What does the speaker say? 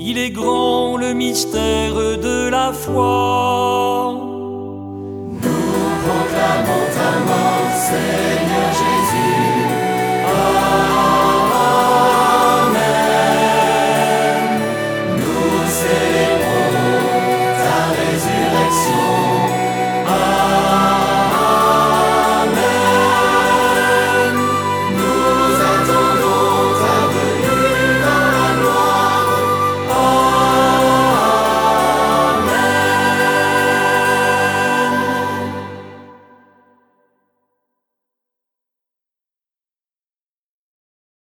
Il est grand le mystère de la foi. Nous proclamons ta mort, Seigneur.